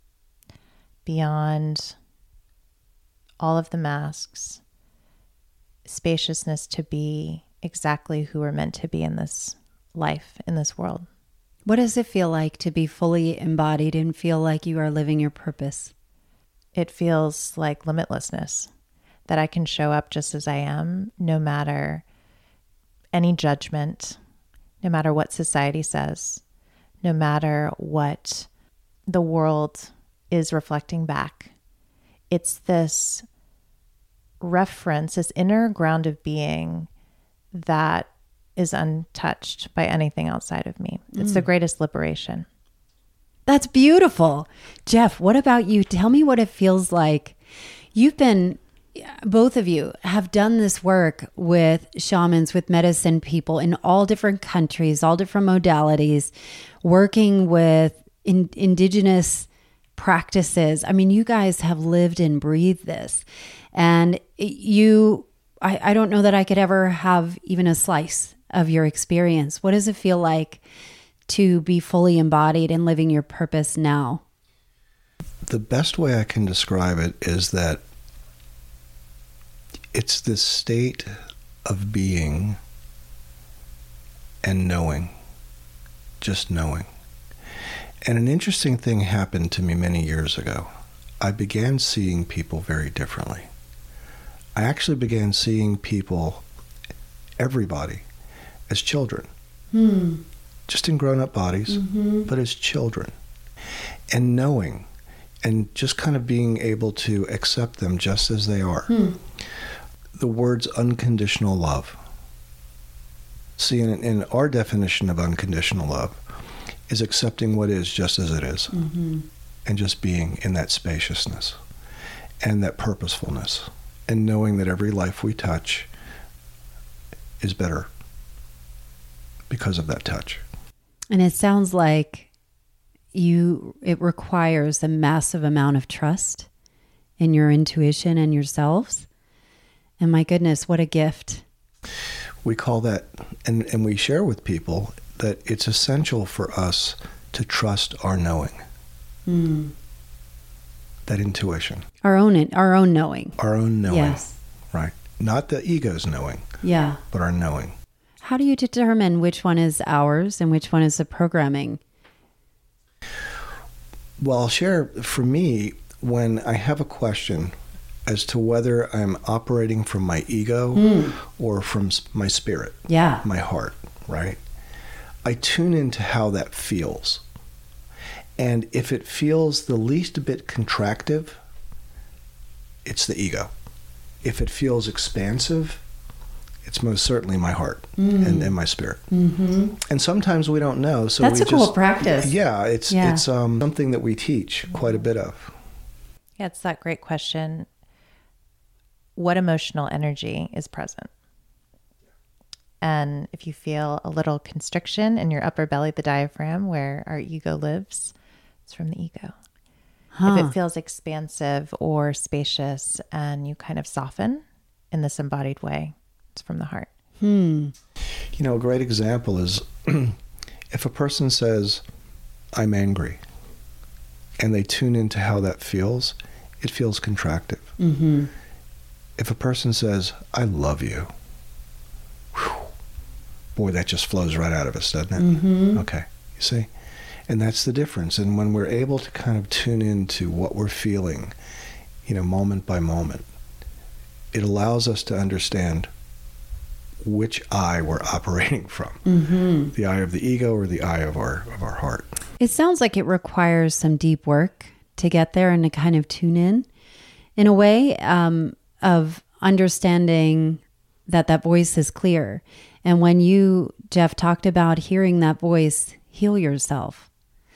beyond all of the masks. Spaciousness to be exactly who we're meant to be in this life, in this world. What does it feel like to be fully embodied and feel like you are living your purpose? It feels like limitlessness, that I can show up just as I am, no matter any judgment, no matter what society says, no matter what the world is reflecting back. It's this reference, this inner ground of being that is untouched by anything outside of me. It's mm. the greatest liberation. That's beautiful. Jeff, what about you? Tell me what it feels like. You've been, both of you have done this work with shamans, with medicine people in all different countries, all different modalities, working with in, indigenous practices. I mean, you guys have lived and breathed this. And you, I, I don't know that I could ever have even a slice of your experience. What does it feel like to be fully embodied and living your purpose now? The best way I can describe it is that it's this state of being and knowing, just knowing. And an interesting thing happened to me many years ago. I began seeing people very differently. I actually began seeing people, everybody, as children. Hmm. Just in grown-up bodies, mm-hmm. but as children. And knowing, and just kind of being able to accept them just as they are. Hmm. The words unconditional love. See, in, in our definition of unconditional love is accepting what is just as it is, mm-hmm. and just being in that spaciousness and that purposefulness, and knowing that every life we touch is better because of that touch. And it sounds like you, it requires a massive amount of trust in your intuition and yourselves. And my goodness, what a gift. We call that, and, and we share with people that it's essential for us to trust our knowing. Mm. That intuition. Our own, our own knowing. Our own knowing. Yes. Right. Not the ego's knowing. Yeah. But our knowing. How do you determine which one is ours and which one is the programming? Well, I'll share, for me, when I have a question as to whether I'm operating from my ego mm. or from my spirit, yeah, my heart, right? I tune into how that feels. And if it feels the least bit contractive, it's the ego. If it feels expansive, it's most certainly my heart mm. and, and my spirit. Mm-hmm. And sometimes we don't know. So That's we a cool just, practice. Yeah, it's yeah. it's um, something that we teach quite a bit of. Yeah, it's that great question. What emotional energy is present? And if you feel a little constriction in your upper belly, the diaphragm, where our ego lives, it's from the ego. Huh. If it feels expansive or spacious and you kind of soften in this embodied way, it's from the heart. Hmm. You know, a great example is if a person says, I'm angry, and they tune into how that feels, it feels contractive. Mm-hmm. If a person says, I love you, whew, boy, that just flows right out of us, doesn't it? Mm-hmm. Okay, you see? And that's the difference. And when we're able to kind of tune into what we're feeling, you know, moment by moment, it allows us to understand which eye we're operating from, mm-hmm. the eye of the ego or the eye of our of our heart. It sounds like it requires some deep work to get there and to kind of tune in, in a way um, of understanding that that voice is clear. And when you, Jeff, talked about hearing that voice, heal yourself.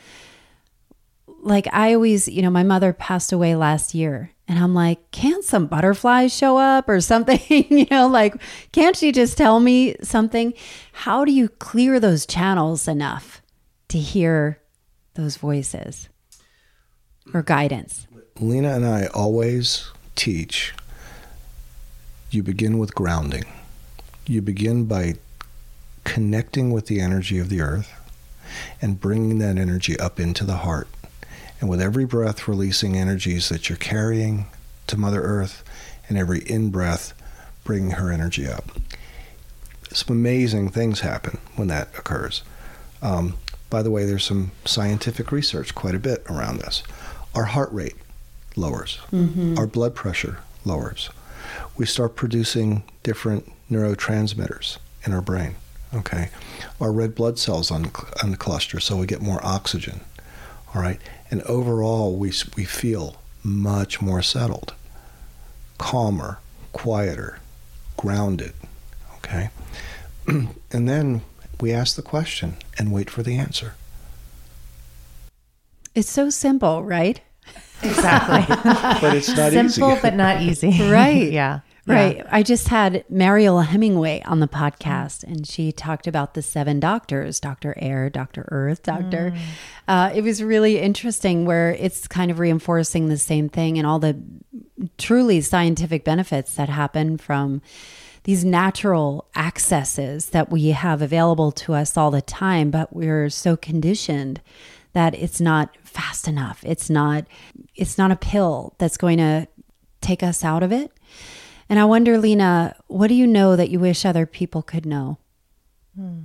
Like I always, you know, my mother passed away last year. And I'm like, can't some butterflies show up or something? you know, like, can't she just tell me something? How do you clear those channels enough to hear those voices or guidance? Lena and I always teach, you begin with grounding. You begin by connecting with the energy of the earth and bringing that energy up into the heart. And with every breath, releasing energies that you're carrying to Mother Earth, and every in-breath, bringing her energy up. Some amazing things happen when that occurs. Um, by the way, there's some scientific research quite a bit around this. Our heart rate lowers. Mm-hmm. Our blood pressure lowers. We start producing different neurotransmitters in our brain. Okay, our red blood cells on on the cluster, so we get more oxygen. All right, and overall we we feel much more settled, calmer, quieter, grounded. Okay, and then we ask the question and wait for the answer. It's so simple, right? Exactly. But it's not Simple, easy. Simple, but not easy. Right. yeah. Right. Yeah. I just had Mariel Hemingway on the podcast, and she talked about the seven doctors, Doctor Air, Doctor Earth, Doctor. Mm. Uh, it was really interesting where it's kind of reinforcing the same thing and all the truly scientific benefits that happen from these natural accesses that we have available to us all the time, but we're so conditioned that it's not fast enough. It's not, it's not a pill that's going to take us out of it. And I wonder, Lena, what do you know that you wish other people could know? Hmm.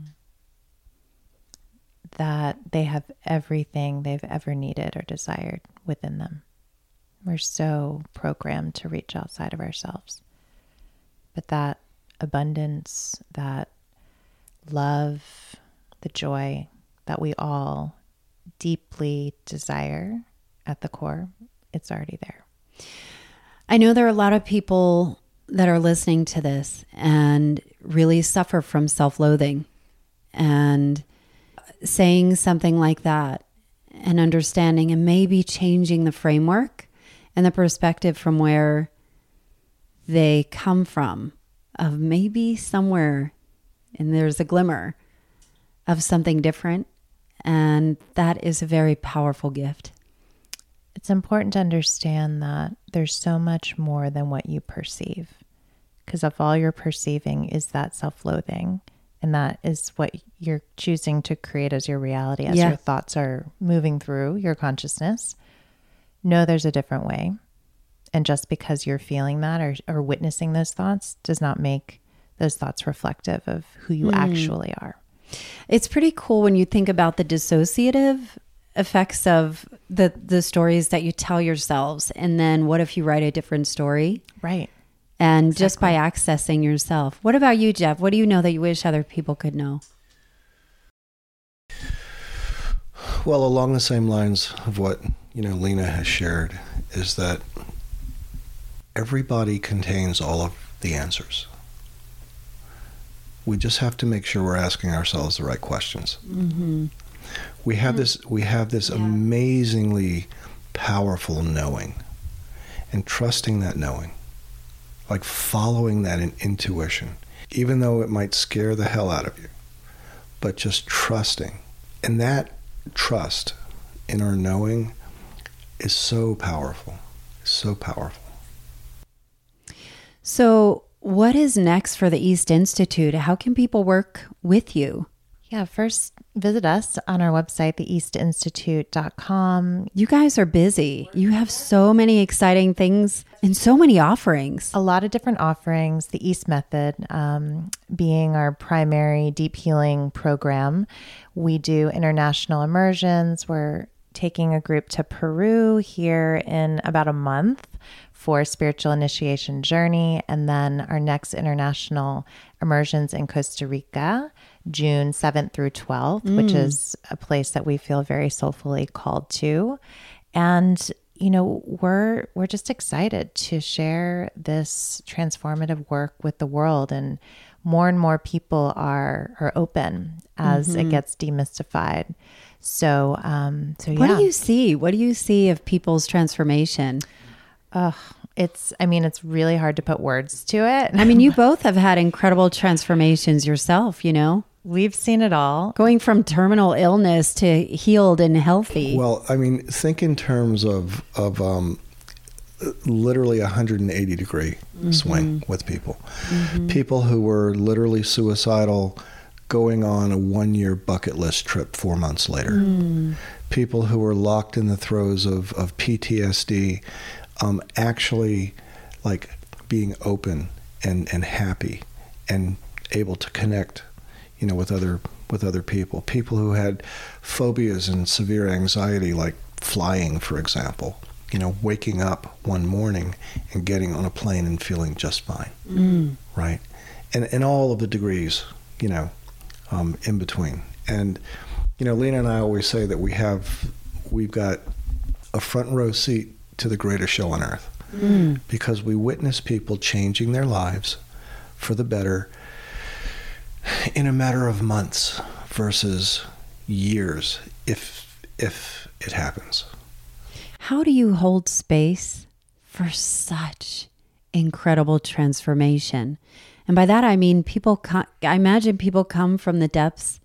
That they have everything they've ever needed or desired within them. We're so programmed to reach outside of ourselves. But that abundance, that love, the joy that we all deeply desire at the core, it's already there. I know there are a lot of people that are listening to this and really suffer from self-loathing, and saying something like that and understanding and maybe changing the framework and the perspective from where they come from, of maybe somewhere, and there's a glimmer of something different. And that is a very powerful gift. It's important to understand that there's so much more than what you perceive, because if all you're perceiving is that self-loathing, and that is what you're choosing to create as your reality, as yeah. your thoughts are moving through your consciousness, know there's a different way. And just because you're feeling that or, or witnessing those thoughts does not make those thoughts reflective of who you mm. actually are. It's pretty cool when you think about the dissociative effects of the the stories that you tell yourselves, and then what if you write a different story? Right. And exactly. just by accessing yourself. What about you, Jeff? What do you know that you wish other people could know? Well, along the same lines of what, you know, Lena has shared, is that everybody contains all of the answers. We just have to make sure we're asking ourselves the right questions. Mm-hmm. We have this we have this Yeah. amazingly powerful knowing, and trusting that knowing, like following that in intuition, even though it might scare the hell out of you, but just trusting. And that trust in our knowing is so powerful, so powerful. So what is next for the East Institute? How can people work with you? Yeah, first visit us on our website, the east institute dot com. You guys are busy. You have so many exciting things and so many offerings. A lot of different offerings. The East Method um, being our primary deep healing program. We do international immersions. We're taking a group to Peru here in about a month for spiritual initiation journey. And then our next international immersions in Costa Rica, June seventh through twelfth, mm. which is a place that we feel very soulfully called to. And, you know, we're, we're just excited to share this transformative work with the world. And more and more people are, are open as mm-hmm. it gets demystified. So, um, so yeah. What do you see? What do you see of people's transformation? Ugh, it's, I mean, it's really hard to put words to it. I mean, you both have had incredible transformations yourself, you know? We've seen it all. Going from terminal illness to healed and healthy. Well, I mean, think in terms of, of um, literally a one hundred eighty degree mm-hmm. swing with people. Mm-hmm. People who were literally suicidal going on a one-year bucket list trip four months later. Mm. People who were locked in the throes of, of P T S D, um, actually like being open and, and happy and able to connect, you know, with other with other people. People who had phobias and severe anxiety, like flying, for example. You know, waking up one morning and getting on a plane and feeling just fine, mm. right? And and all of the degrees, you know, um, in between. And you know, Lena and I always say that we have we've got a front row seat to the greatest show on earth mm. because we witness people changing their lives for the better in a matter of months versus years, if if it happens. How do you hold space for such incredible transformation? And by that, I mean, people, co- I imagine people come from the depths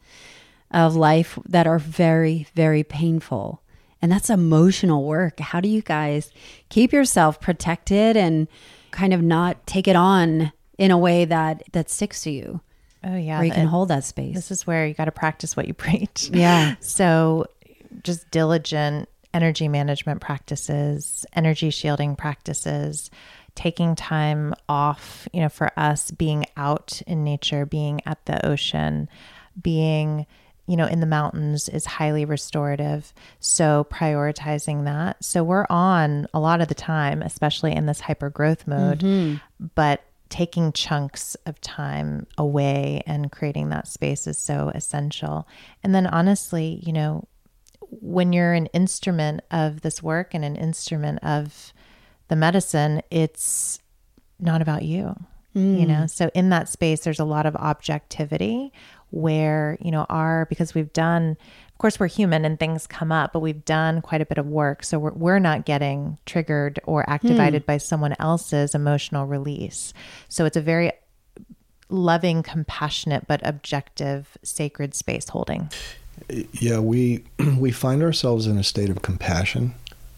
of life that are very, very painful. And that's emotional work. How do you guys keep yourself protected and kind of not take it on in a way that, that sticks to you? Oh, yeah. Where you can hold that space. This is where you got to practice what you preach. Yeah. So just diligent energy management practices, energy shielding practices, taking time off, you know, for us being out in nature, being at the ocean, being, you know, in the mountains is highly restorative. So prioritizing that. So we're on a lot of the time, especially in this hyper growth mode, mm-hmm. but taking chunks of time away and creating that space is so essential. And then honestly, you know, when you're an instrument of this work and an instrument of the medicine, it's not about you, mm. you know? So in that space, there's a lot of objectivity where, you know, our, because we've done, of course we're human and things come up, but we've done quite a bit of work. So we're, we're not getting triggered or activated mm. by someone else's emotional release. So it's a very loving, compassionate, but objective, sacred space holding. Yeah, we we find ourselves in a state of compassion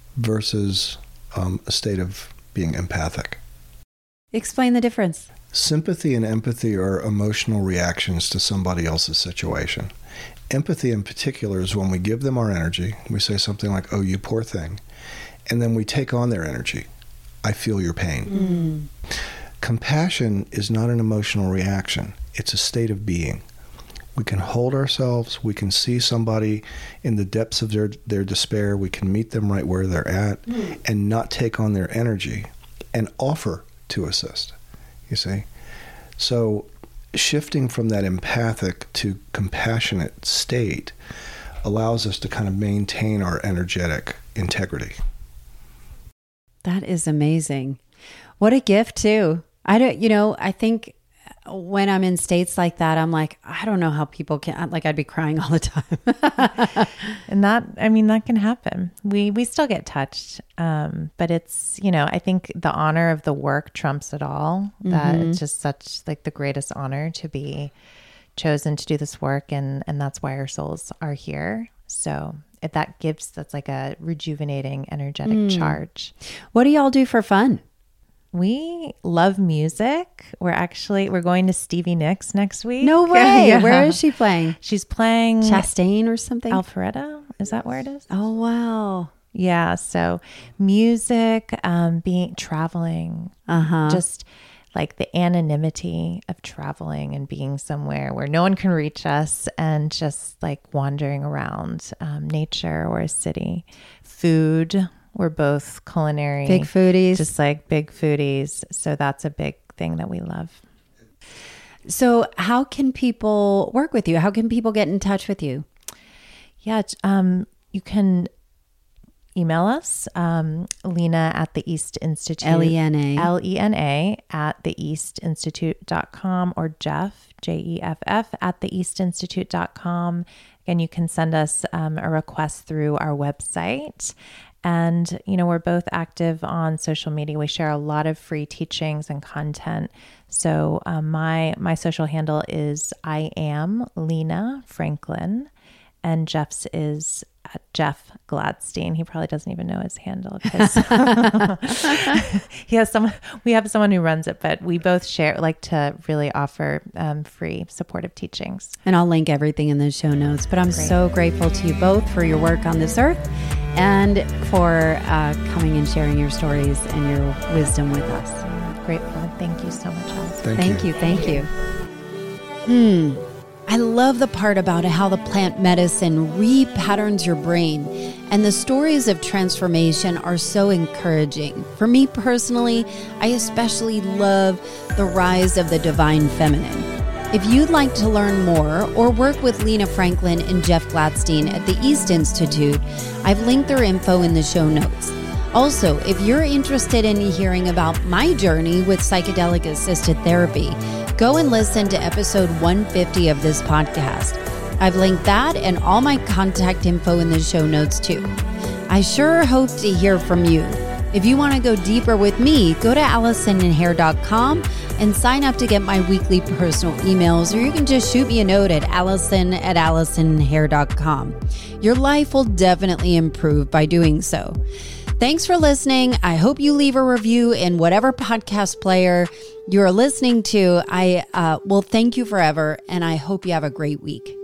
versus um, a state of being empathic. Explain the difference. Sympathy and empathy are emotional reactions to somebody else's situation. Empathy in particular is when we give them our energy. We say something like, oh, you poor thing. And then we take on their energy. I feel your pain. Mm. Compassion is not an emotional reaction. It's a state of being. We can hold ourselves. We can see somebody in the depths of their, their despair. We can meet them right where they're at mm. and not take on their energy and offer to assist, you see? So shifting from that empathic to compassionate state allows us to kind of maintain our energetic integrity. That is amazing. What a gift too. I don't, you know, I think when I'm in states like that, I'm like, I don't know how people can, like I'd be crying all the time. And that, I mean, that can happen. We, we still get touched. Um, but it's, you know, I think the honor of the work trumps it all. That Mm-hmm. it's just such like the greatest honor to be chosen to do this work. And, and that's why our souls are here. So if that gives, that's like a rejuvenating, energetic Mm. charge. What do y'all do for fun? We love music. We're actually, we're going to Stevie Nicks next week. No way. Yeah. Where is she playing? She's playing Chastain or something? Alpharetta. Is that where it is? Oh, wow. Yeah. So music, um, being traveling, Uh-huh. just like the anonymity of traveling and being somewhere where no one can reach us and just like wandering around um, nature or a city. Food. We're both culinary. Big foodies. Just like big foodies. So that's a big thing that we love. So how can people work with you? How can people get in touch with you? Yeah. Um, you can email us, um, Lena at the East Institute. L E N A. L E N A at the east institute dot com, or Jeff, J E F F, at the east institute dot com. Again, you can send us um, a request through our website. And, you know, we're both active on social media. We share a lot of free teachings and content. So um, my my social handle is I am Lena Franklin, and Jeff's is uh, Jeff Gladstein. He probably doesn't even know his handle because he has some. We have someone who runs it, but we both share like to really offer um, free supportive teachings. And I'll link everything in the show notes. But I'm Great. so grateful to you both for your work on this earth and for uh, coming and sharing your stories and your wisdom with us. Grateful. Thank you so much, Alice. Thank, Thank you. you. Thank you. Hmm. I love the part about how the plant medicine re-patterns your brain, and the stories of transformation are so encouraging. For me personally, I especially love the rise of the divine feminine. If you'd like to learn more or work with Lena Franklin and Jeff Gladstein at the East Institute, I've linked their info in the show notes. Also, if you're interested in hearing about my journey with psychedelic assisted therapy, go and listen to episode one fifty of this podcast. I've linked that and all my contact info in the show notes too. I sure hope to hear from you. If you want to go deeper with me, go to allison and hair dot com and sign up to get my weekly personal emails, or you can just shoot me a note at allison at allison and hair dot com. Your life will definitely improve by doing so. Thanks for listening. I hope you leave a review in whatever podcast player you're listening to. I uh, will thank you forever, and I hope you have a great week.